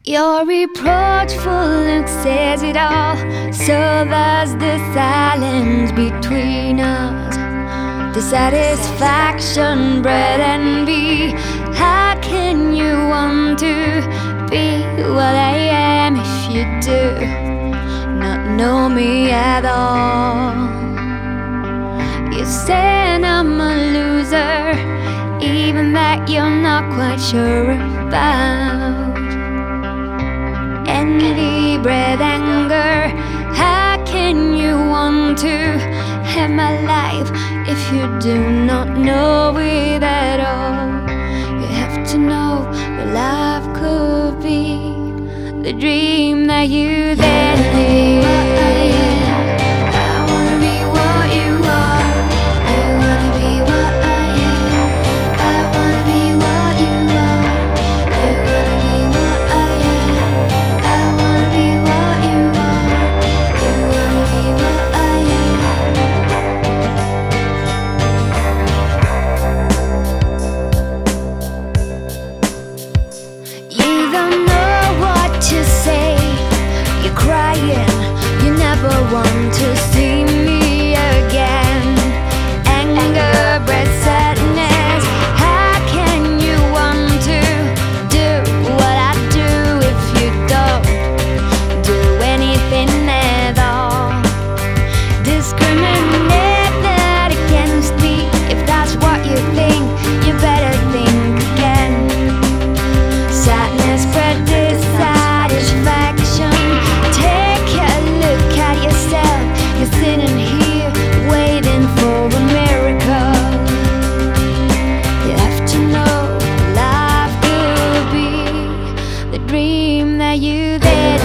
Your reproachful look says it all. So there's the silence between us. The satisfaction bred envy. How can you want to be what I am if you do not know me at all? You say I'm a loser, even that you're not quite sure about. Envy bred anger. How can you want to have my life if you do not know it at all? You have to know what love could be, the dream that you then live. You never want to see me again. Anger bred sadness. How can you want to do what I do if you don't do anything at all? Discriminate that against me. If that's what you think, you better think again. Sadness bred dissatisfaction. You're sitting here waiting for a miracle. You have to know life could be the dream that you then